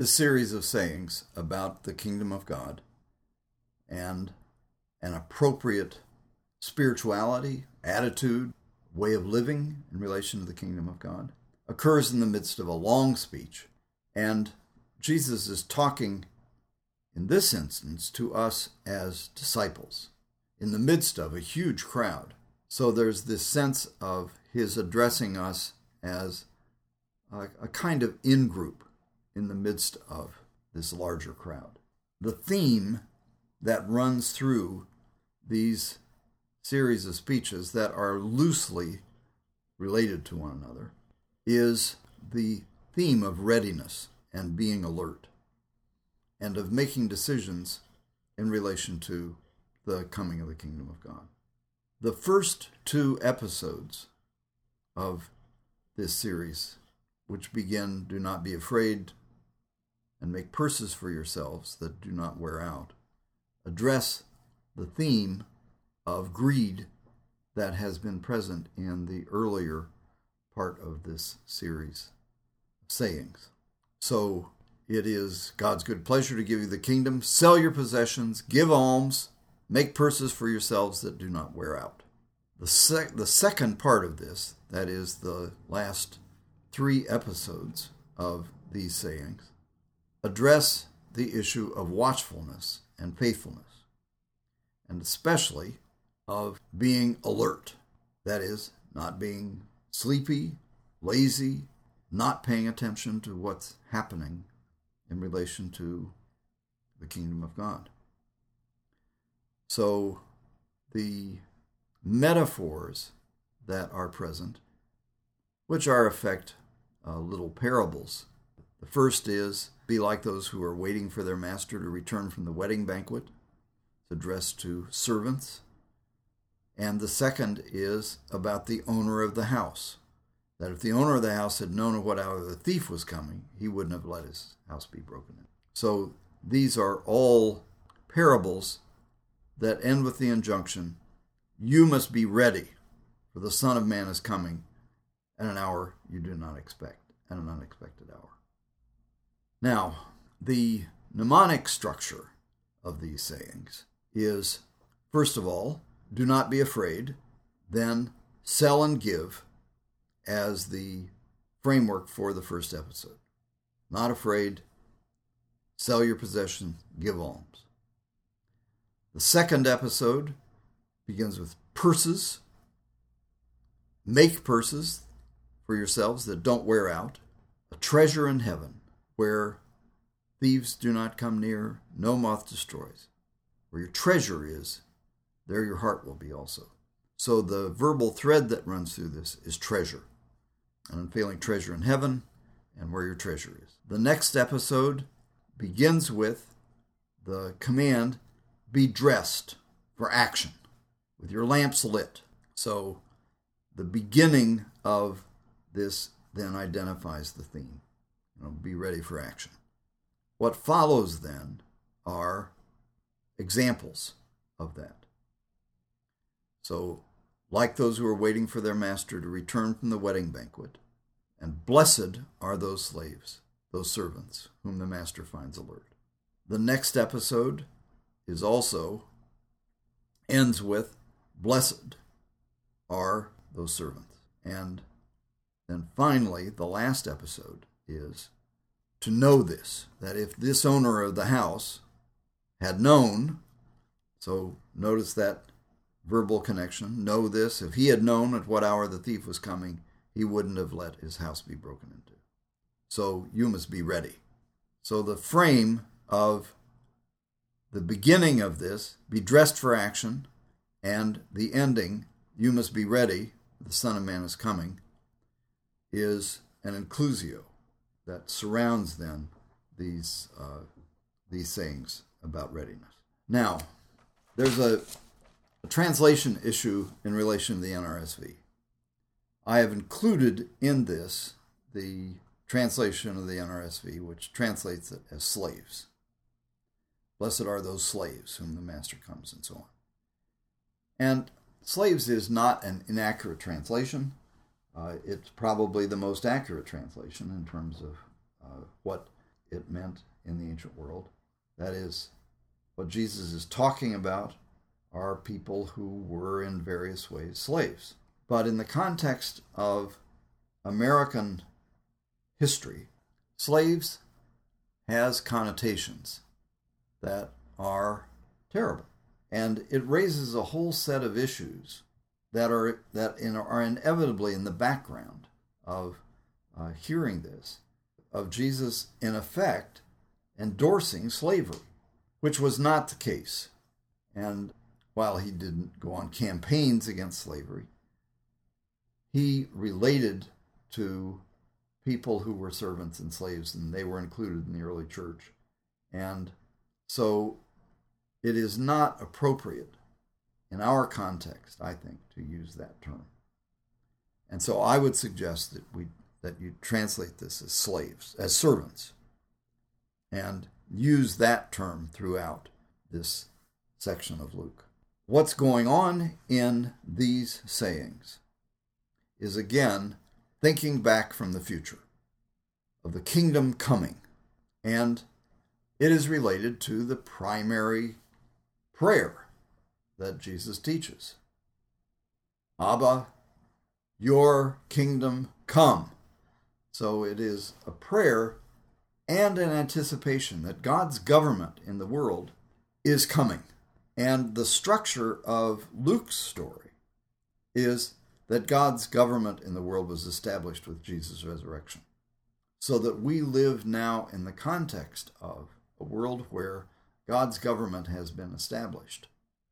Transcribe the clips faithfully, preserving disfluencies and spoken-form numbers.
This series of sayings about the kingdom of God and an appropriate spirituality, attitude, way of living in relation to the kingdom of God occurs in the midst of a long speech. And Jesus is talking, in this instance, to us as disciples in the midst of a huge crowd. So there's this sense of his addressing us as a, a kind of in-group in the midst of this larger crowd. The theme that runs through these series of speeches that are loosely related to one another is the theme of readiness and being alert, and of making decisions in relation to the coming of the kingdom of God. The first two episodes of this series, which begin, "Do not be afraid, and make purses for yourselves that do not wear out," address the theme of greed that has been present in the earlier part of this series of sayings. So it is God's good pleasure to give you the kingdom. Sell your possessions, give alms, make purses for yourselves that do not wear out. The, sec- the second part of this, that is the last three episodes of these sayings, address the issue of watchfulness and faithfulness, and especially of being alert. That is, not being sleepy, lazy, not paying attention to what's happening in relation to the kingdom of God. So the metaphors that are present, which are in effect uh, little parables. The first is, be like those who are waiting for their master to return from the wedding banquet. It's addressed to servants. And the second is about the owner of the house, that if the owner of the house had known of what hour the thief was coming, he wouldn't have let his house be broken in. So these are all parables that end with the injunction, you must be ready, for the Son of Man is coming at an hour you do not expect, at an unexpected hour. Now, the mnemonic structure of these sayings is, first of all, do not be afraid, then sell and give as the framework for the first episode. Not afraid, sell your possession, give alms. The second episode begins with purses. Make purses for yourselves that don't wear out, a treasure in heaven where thieves do not come near, no moth destroys. Where your treasure is, there your heart will be also. So the verbal thread that runs through this is treasure, an unfailing treasure in heaven, and where your treasure is. The next episode begins with the command, be dressed for action, with your lamps lit. So the beginning of this then identifies the theme. You know, be ready for action. What follows then are examples of that. So, like those who are waiting for their master to return from the wedding banquet, and blessed are those slaves, those servants, whom the master finds alert. The next episode is also, ends with, blessed are those servants. And then finally, the last episode is to know this, that if this owner of the house had known, so notice that verbal connection, know this, if he had known at what hour the thief was coming, he wouldn't have let his house be broken into. So you must be ready. So the frame of the beginning of this, be dressed for action, and the ending, you must be ready, the Son of Man is coming, is an inclusio that surrounds then these uh, these sayings about readiness. Now, there's a, a translation issue in relation to the N R S V. I have included in this the translation of the N R S V, which translates it as slaves. Blessed are those slaves whom the master comes, and so on. And slaves is not an inaccurate translation. Uh, it's probably the most accurate translation in terms of uh, what it meant in the ancient world. That is, what Jesus is talking about are people who were in various ways slaves. But in the context of American history, slaves has connotations that are terrible. And it raises a whole set of issues that are that in, are inevitably in the background of uh, hearing this, of Jesus, in effect, endorsing slavery, which was not the case. And while he didn't go on campaigns against slavery, he related to people who were servants and slaves, and they were included in the early church. And so it is not appropriate in our context, I think, to use that term. And so I would suggest that we that you translate this as slaves, as servants, and use that term throughout this section of Luke. What's going on in these sayings is, again, thinking back from the future, of the kingdom coming, and it is related to the primary prayer that Jesus teaches. Abba, your kingdom come. So it is a prayer and an anticipation that God's government in the world is coming. And the structure of Luke's story is that God's government in the world was established with Jesus' resurrection, so that we live now in the context of a world where God's government has been established.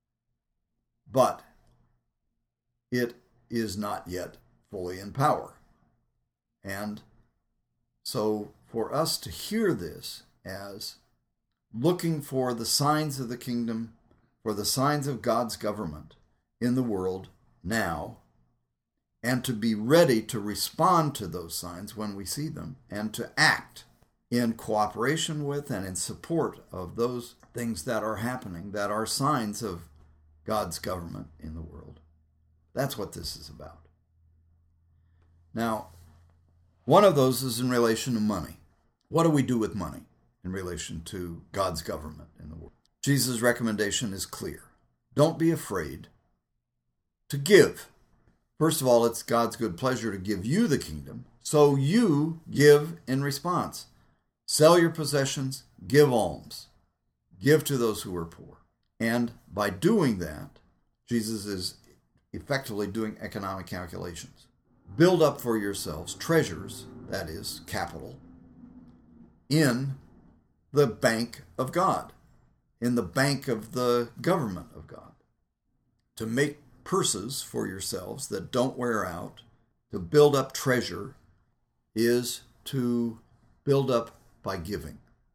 But it is not yet fully in power. And so for us to hear this as looking for the signs of the kingdom, for the signs of God's government in the world now, and to be ready to respond to those signs when we see them, and to act in cooperation with and in support of those things that are happening, that are signs of God's government in the world. That's what this is about. Now, one of those is in relation to money. What do we do with money in relation to God's government in the world? Jesus' recommendation is clear. Don't be afraid to give. First of all, it's God's good pleasure to give you the kingdom, so you give in response. Sell your possessions, give alms, give to those who are poor. And by doing that, Jesus is effectively doing economic calculations. Build up for yourselves treasures, that is, capital, in the bank of God, in the bank of the government of God, to make purses for yourselves that don't wear out. To build up treasure is to build up by giving,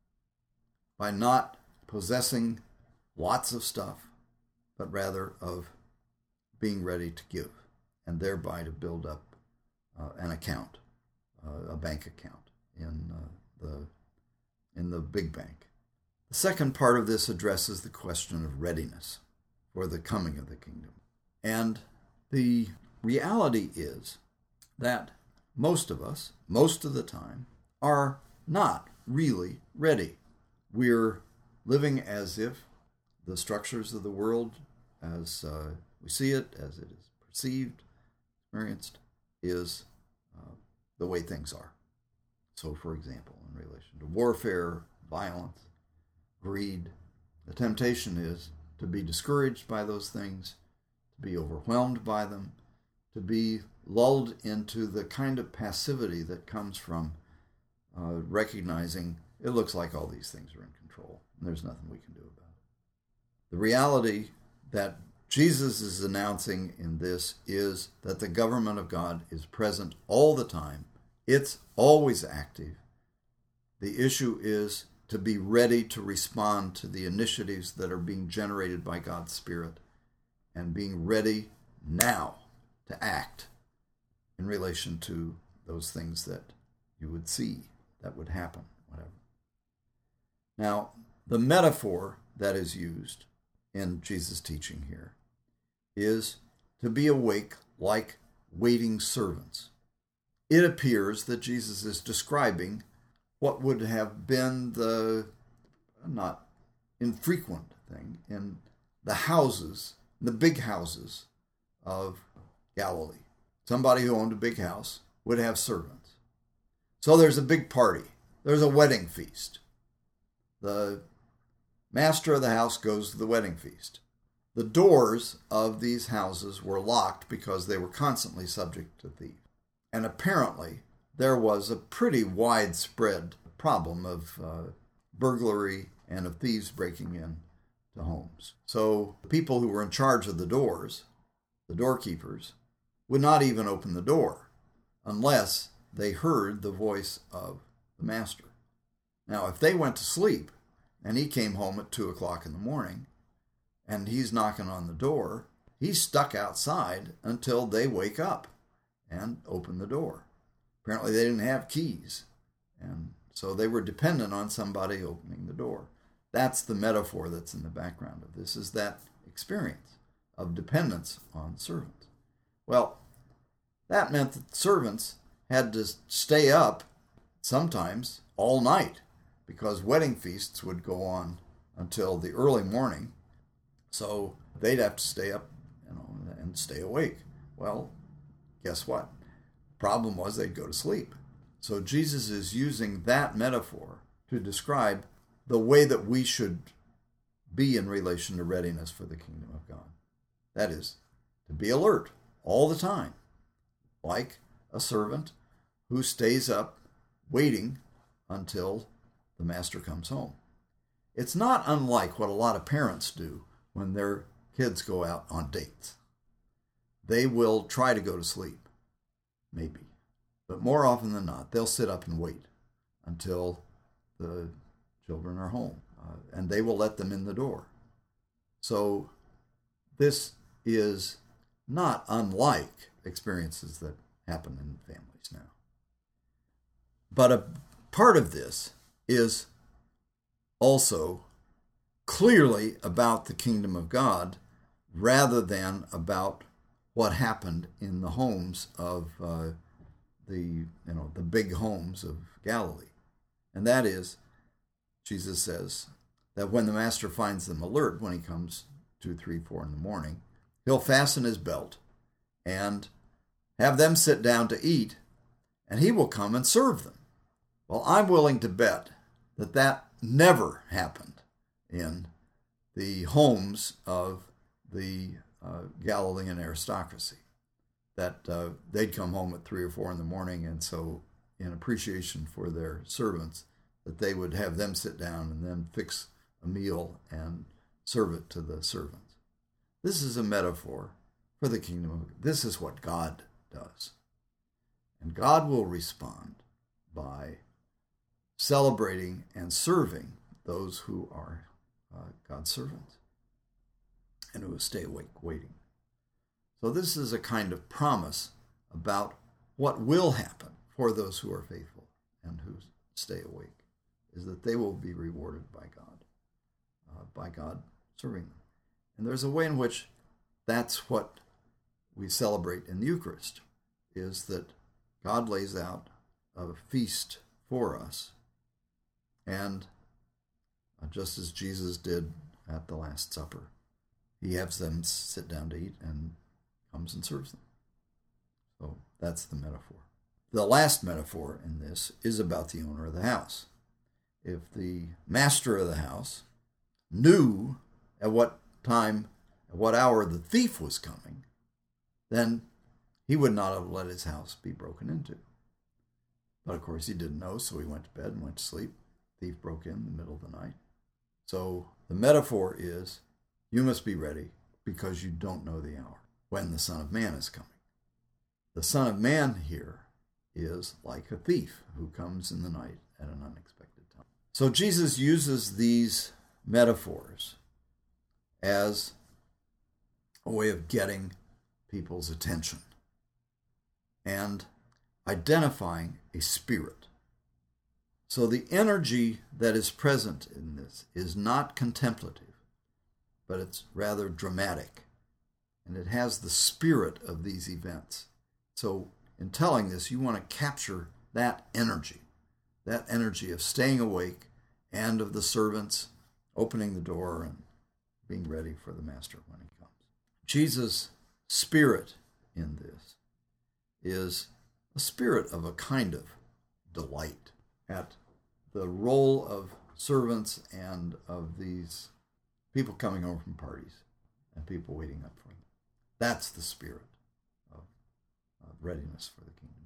by not possessing lots of stuff, but rather of being ready to give, and thereby to build up uh, an account, uh, a bank account in uh, the in the big bank. The second part of this addresses the question of readiness for the coming of the kingdom. And the reality is that most of us, most of the time, are not really ready. We're living as if the structures of the world, as uh, we see it, as it is perceived, experienced, is uh, the way things are. So, for example, in relation to warfare, violence, greed, the temptation is to be discouraged by those things, to be overwhelmed by them, to be lulled into the kind of passivity that comes from uh, recognizing it looks like all these things are in control and there's nothing we can do about it. The reality that Jesus is announcing in this is that the government of God is present all the time. It's always active. The issue is to be ready to respond to the initiatives that are being generated by God's Spirit, and being ready now to act in relation to those things that you would see that would happen, whatever. Now, the metaphor that is used in Jesus' teaching here is to be awake like waiting servants. It appears that Jesus is describing what would have been the not infrequent thing in the houses, the big houses of Galilee. Somebody who owned a big house would have servants. So there's a big party. There's a wedding feast. The master of the house goes to the wedding feast. The doors of these houses were locked because they were constantly subject to thieves. And apparently, there was a pretty widespread problem of uh, burglary and of thieves breaking in to homes. So the people who were in charge of the doors, the doorkeepers, would not even open the door unless they heard the voice of the master. Now, if they went to sleep and he came home at two o'clock in the morning and he's knocking on the door, he's stuck outside until they wake up and open the door. Apparently they didn't have keys, and so they were dependent on somebody opening the door. That's the metaphor that's in the background of this, is that experience of dependence on servants. Well, that meant that servants had to stay up sometimes all night, because wedding feasts would go on until the early morning. So they'd have to stay up, you know, and stay awake. Well, guess what? Problem was they'd go to sleep. So Jesus is using that metaphor to describe the way that we should be in relation to readiness for the kingdom of God. That is, to be alert all the time, like a servant who stays up waiting until the master comes home. It's not unlike what a lot of parents do when their kids go out on dates. They will try to go to sleep, maybe. But more often than not, they'll sit up and wait until the children are home, uh, and they will let them in the door. So this is not unlike experiences that happen in families now. But a part of this is also clearly about the kingdom of God rather than about what happened in the homes of uh, the you know the big homes of Galilee. And that is, Jesus says that when the master finds them alert, when he comes two, three, four in the morning, he'll fasten his belt and have them sit down to eat, and he will come and serve them. Well, I'm willing to bet that that never happened in the homes of the uh, Galilean aristocracy, that uh, they'd come home at three or four in the morning, and so in appreciation for their servants, that they would have them sit down and then fix a meal and serve it to the servants. This is a metaphor for the kingdom of God. This is what God does. And God will respond by celebrating and serving those who are uh, God's servants and who will stay awake waiting. So this is a kind of promise about what will happen for those who are faithful and who stay awake, is that they will be rewarded by God, uh, by God serving them. And there's a way in which that's what we celebrate in the Eucharist, is that God lays out a feast for us, and just as Jesus did at the Last Supper, he has them sit down to eat and comes and serves them. So that's the metaphor. The last metaphor in this is about the owner of the house. If the master of the house knew at what time, at what hour the thief was coming, then he would not have let his house be broken into. But of course he didn't know, so he went to bed and went to sleep. The thief broke in in the middle of the night. So the metaphor is, you must be ready because you don't know the hour when the Son of Man is coming. The Son of Man here is like a thief who comes in the night at an unexpected time. So Jesus uses these metaphors as a way of getting people's attention and identifying a spirit. So the energy that is present in this is not contemplative, but it's rather dramatic, and it has the spirit of these events. So in telling this, you want to capture that energy that energy of staying awake and of the servants opening the door and being ready for the master when he comes. Jesus' spirit in this is a spirit of a kind of delight at the role of servants and of these people coming home from parties and people waiting up for them. That's the spirit of, of readiness for the kingdom.